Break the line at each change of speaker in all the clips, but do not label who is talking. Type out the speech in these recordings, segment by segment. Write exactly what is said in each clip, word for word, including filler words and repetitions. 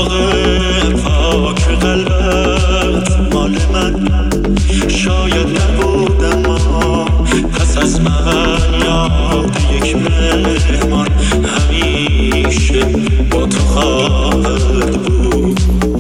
باغ پاک قلبت مال من شاید نبود، اما پس از من یاد یک مهمان همیشه با تو خواهد بود.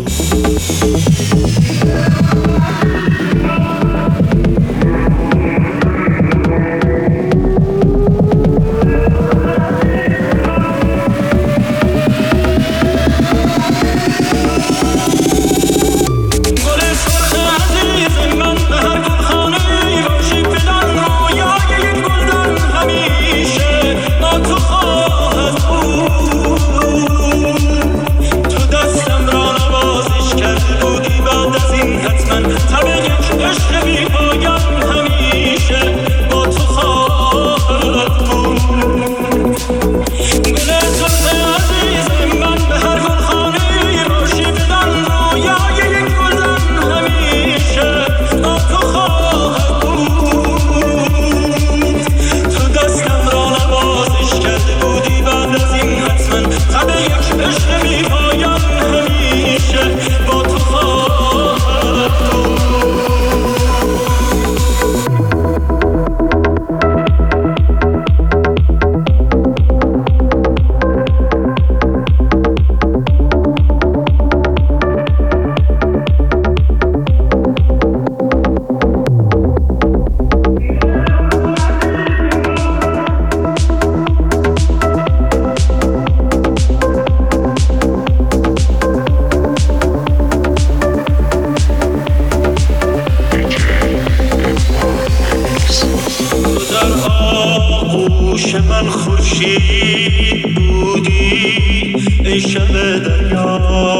من خورشید بودی ای شب دریا،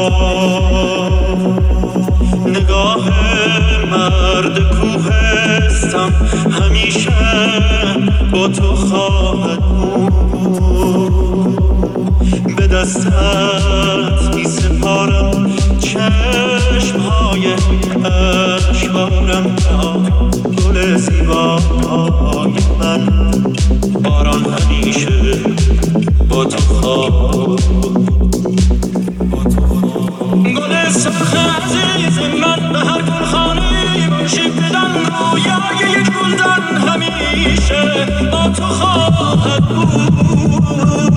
نگاه مرد کوهستان همیشه با تو خواهد بود. به دستت می سپارم چشمهای اشکارم را، گل زیبای من باران همیشه با تو خواهد. گل سرخ عزیز من به هر گلخانه‌ای باشی بدان رویای یک گلدان همیشه با تو خواهد بود.